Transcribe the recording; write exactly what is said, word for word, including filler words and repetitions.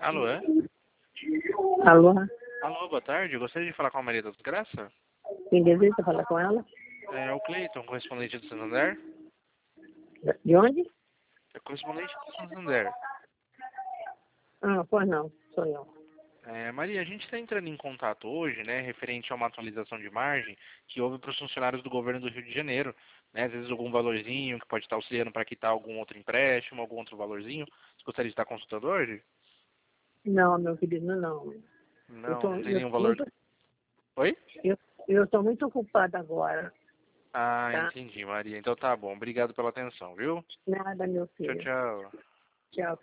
Alô, é? Alô? Alô, boa tarde. Eu gostaria de falar com a Maria da Desgraça. Quem deseja falar com ela? É o Cleiton, correspondente do Santander. De onde? É correspondente do Santander. Ah, pois não, sou eu. É, Maria, a gente está entrando em contato hoje, né, referente a uma atualização de margem que houve para os funcionários do governo do Rio de Janeiro, né, às vezes algum valorzinho que pode estar auxiliando para quitar algum outro empréstimo, algum outro valorzinho. Você gostaria de estar consultando hoje? Não, meu querido, não. Eu Não, tô, não tem eu nenhum tô valor. muito, Oi? eu, eu tô muito ocupada agora, Ah, tá? entendi, Maria. Então tá bom. Obrigado pela atenção, viu? Nada, meu Tchau, filho. tchau. Tchau.